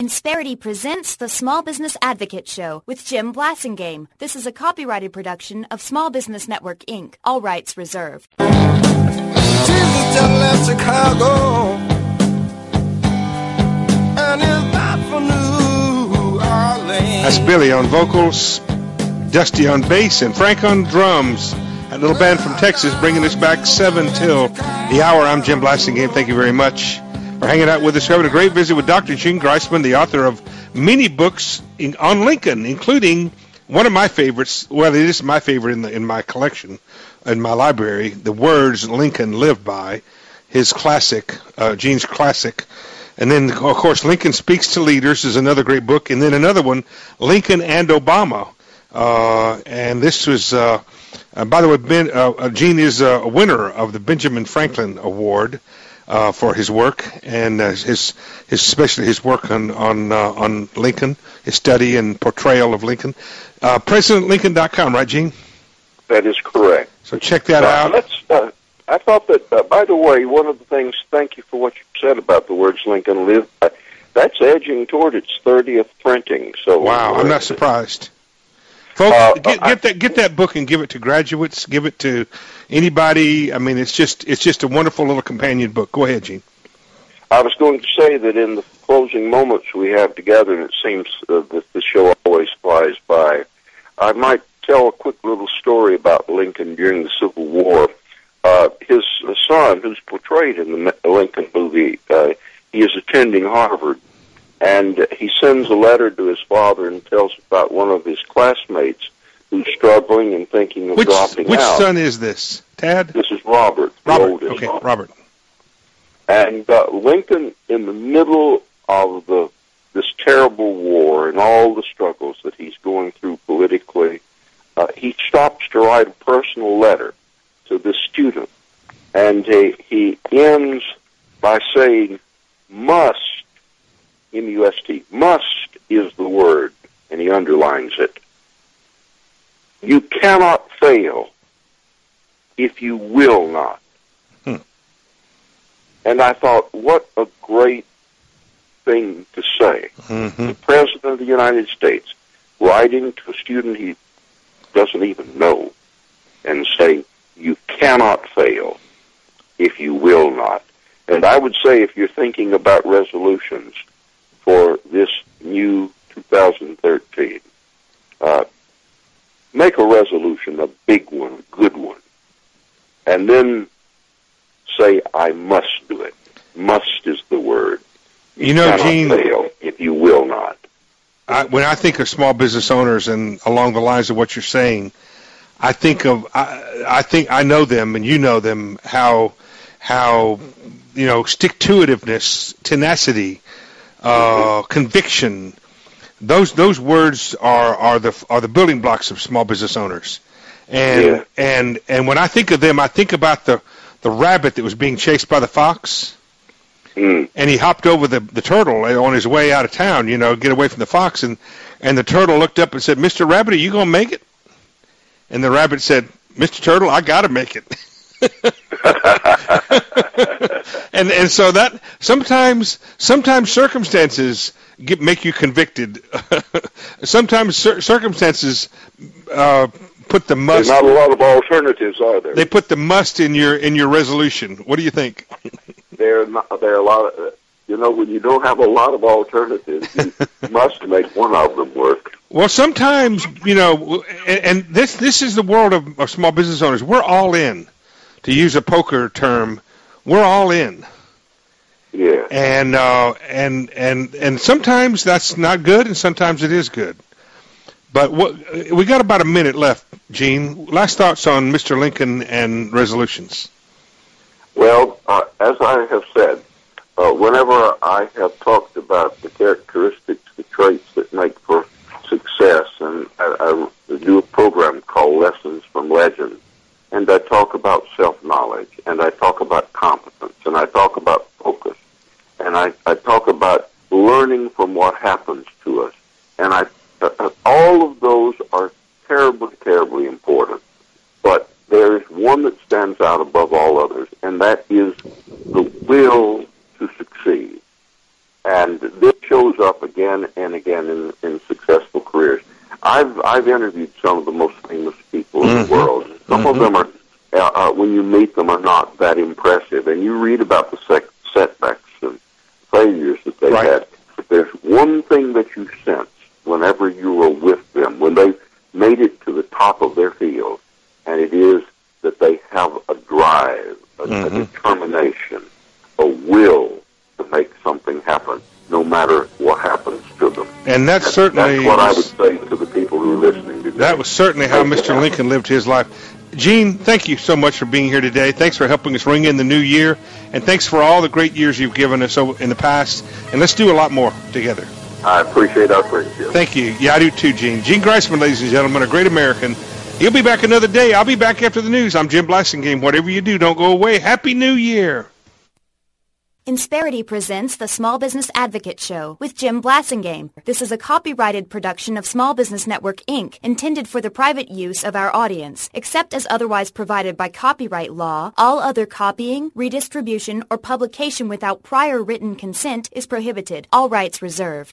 Insperity presents the Small Business Advocate Show with Jim Blasingame. This is a copyrighted production of Small Business Network, Inc. All rights reserved. Jesus just left Chicago and is back for New Orleans. That's Billy on vocals, Dusty on bass, and Frank on drums. That little band from Texas bringing us back 7 till the hour. I'm Jim Blasingame. Thank you very much for hanging out with us. We're having a great visit with Dr. Gene Greisman, the author of many books on Lincoln, including one of my favorites. Well, it is my favorite in my collection, in my library, The Words Lincoln Lived By, his classic, Gene's classic. And then, of course, Lincoln Speaks to Leaders is another great book. And then another one, Lincoln and Obama. And this was, by the way, Gene is a winner of the Benjamin Franklin Award for his work, and especially his work on Lincoln, his study and portrayal of Lincoln. PresidentLincoln.com, right, Gene? That is correct. So check that out. I thought that, by the way, one of the things, thank you for what you said about the words Lincoln lived by, that's edging toward its 30th printing. So wow, I'm not surprised. Folks, get that book and give it to graduates. Give it to anybody. I mean, it's just a wonderful little companion book. Go ahead, Gene. I was going to say that in the closing moments we have together, and it seems that the show always flies by, I might tell a quick little story about Lincoln during the Civil War. His son, who's portrayed in the Lincoln movie, he is attending Harvard. And he sends a letter to his father and tells about one of his classmates who's struggling and thinking of dropping out. Which son is this? Tad? This is Robert. Robert, okay, son. Robert. And Lincoln, in the middle of this terrible war and all the struggles that he's going through politically, he stops to write a personal letter to this student. And he ends by saying, must, M-U-S-T, must is the word, and he underlines it. You cannot fail if you will not. And I thought, what a great thing to say. The President of the United States writing to a student he doesn't even know and saying, you cannot fail if you will not. And I would say if you're thinking about resolutions for this new 2013, make a resolution, a big one, a good one, and then say, I must do it. Must is the word. You know, Gene, fail if you will not. When I think of small business owners and along the lines of what you're saying, I think I know them and you know them, how stick-to-itiveness, tenacity, conviction, those words are the building blocks of small business owners. And when I think of them, I think about the rabbit that was being chased by the fox. And he hopped over the turtle on his way out of town, get away from the fox, and the turtle looked up and said, Mr. Rabbit, are you going to make it? And the rabbit said, Mr. Turtle, I got to make it. and so that sometimes circumstances make you convicted. Sometimes circumstances put the must. There's not a lot of alternatives, are there? They put the must in your resolution. What do you think? There are a lot of, when you don't have a lot of alternatives, you must make one of them work. Well, sometimes, and this is the world of small business owners. We're all in. To use a poker term, we're all in. Yeah. And sometimes that's not good, and sometimes it is good. But we got about a minute left, Gene. Last thoughts on Mr. Lincoln and resolutions. Well, as I have said, whenever I have talked about the characteristics, the traits that make for success, and I do a program called Lessons from Legend, and I talk about self-knowledge, and I talk about competence, and I talk about focus, and I talk about learning from what happens to us. And all of those are terribly, terribly important. But there is one that stands out above all others, and that is the will to succeed. And this shows up again and again in successful careers. I've interviewed some of the most famous people in the world. Some of them are, when you meet them, are not that impressive. And you read about the setbacks and failures that they've had. But there's one thing that you sense whenever you are with them, when they've made it to the top of their field, and it is that they have a drive, a determination, a will to make something happen, no matter what happens to them. And that's what I would say to the people who are listening today. That was certainly how Mr. Lincoln lived his life. Gene, thank you so much for being here today. Thanks for helping us ring in the new year, and thanks for all the great years you've given us in the past. And let's do a lot more together. I appreciate our friendship. Thank you. Yeah, I do too, Gene. Gene Greisman, ladies and gentlemen, a great American. He'll be back another day. I'll be back after the news. I'm Jim Blassingame. Whatever you do, don't go away. Happy New Year. Insperity presents the Small Business Advocate Show with Jim Blassingame. This is a copyrighted production of Small Business Network, Inc., intended for the private use of our audience. Except as otherwise provided by copyright law, all other copying, redistribution, or publication without prior written consent is prohibited. All rights reserved.